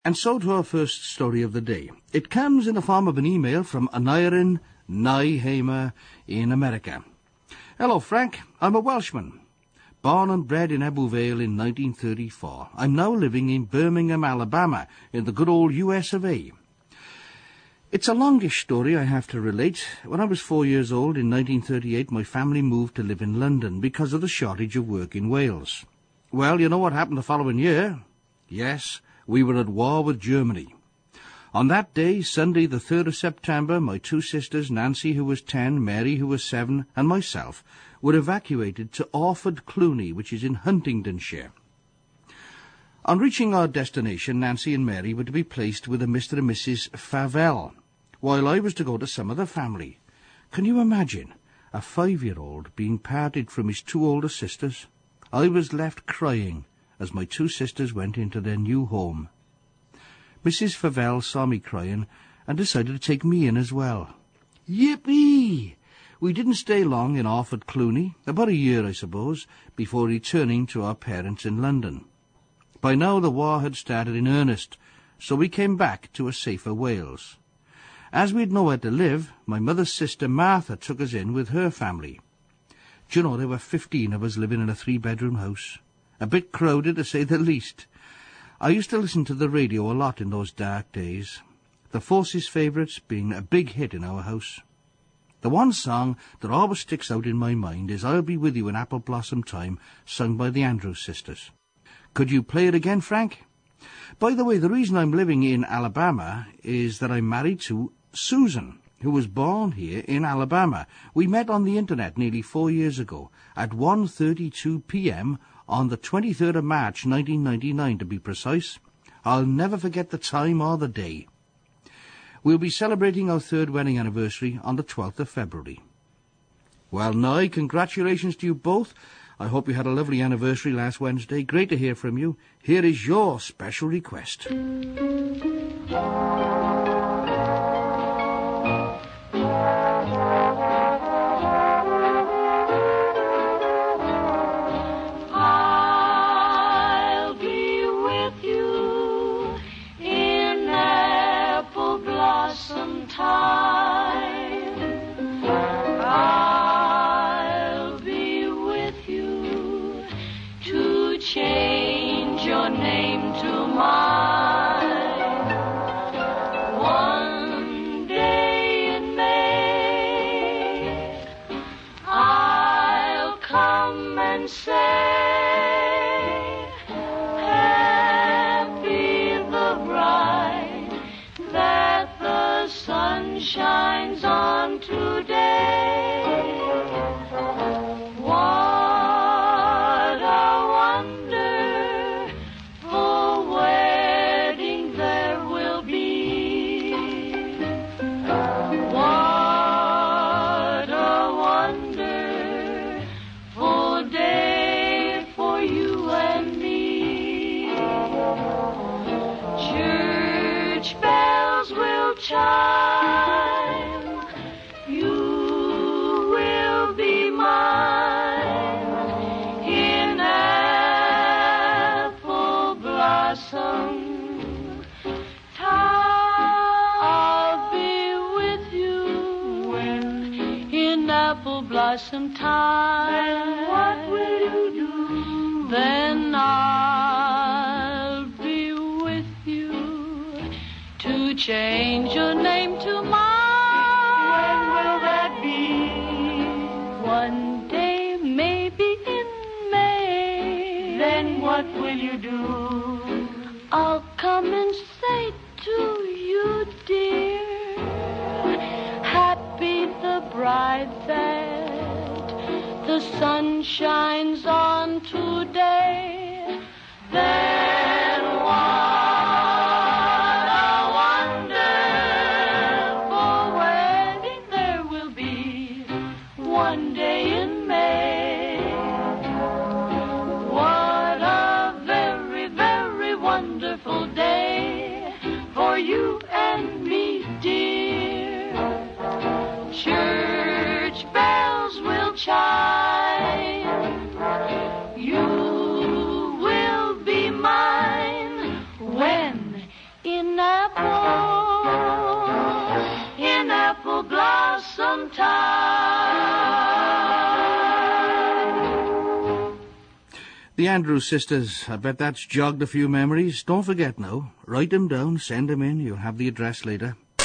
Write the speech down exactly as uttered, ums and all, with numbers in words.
And so to our first story of the day. It comes in the form of an email from Aneurin Nyhamer in America. Hello, Frank. I'm a Welshman. Born and bred in Ebbw Vale in nineteen thirty-four. I'm now living in Birmingham, Alabama, in the good old U S of A. It's a longish story I have to relate. When I was four years old in nineteen thirty-eight, my family moved to live in London because of the shortage of work in Wales. Well, you know what happened the following year? Yes, we were at war with Germany. On that day, Sunday the third of September, my two sisters, Nancy, who was ten, Mary, who was seven, and myself, were evacuated to Orford Cluny, which is in Huntingdonshire. On reaching our destination, Nancy and Mary were to be placed with a Mister and Missus Favell, while I was to go to some other family. Can you imagine a five-year-old being parted from his two older sisters? I was left crying as my two sisters went into their new home. Missus Favell saw me crying and decided to take me in as well. Yippee! We didn't stay long in Orford Cluny, about a year, I suppose, before returning to our parents in London. By now the war had started in earnest, so we came back to a safer Wales. As we'd nowhere to live, my mother's sister Martha took us in with her family. Do you know, there were fifteen of us living in a three-bedroom house. A bit crowded, to say the least. I used to listen to the radio a lot in those dark days, the Forces' favourites being a big hit in our house. The one song that always sticks out in my mind is I'll Be With You in Apple Blossom Time, sung by the Andrews Sisters. Could you play it again, Frank? By the way, the reason I'm living in Alabama is that I'm married to Susan, who was born here in Alabama. We met on the internet nearly four years ago, at one thirty-two p.m. on the twenty-third of March, nineteen ninety-nine, to be precise. I'll never forget the time or the day. We'll be celebrating our third wedding anniversary on the twelfth of February. Well, Nye, congratulations to you both. I hope you had a lovely anniversary last Wednesday. Great to hear from you. Here is your special request. I'll be with you in apple blossom time. I'll be with you to change your name to mine. One day in May, I'll come and say, happy the bride that the sun shines on today. What a wonderful wedding there will be. What a wonderful day for you and me. Church bells will chime. You will be mine in apple blossom time. I'll be with you when in apple blossom time. What will you do? Then I'll be with you to change your name to mine. When will that be? One day, maybe in May. Then what will you do? I'll come and say to you, dear, happy the bride that the sun shines on today. Then what a wonderful wedding there will be one day in May. What a very, very wonderful day for you and me, dear. Church bells will chime. You in apple, in apple blossom time. The Andrews sisters, I bet that's jogged a few memories. Don't forget now. Write them down, send them in. You'll have the address later.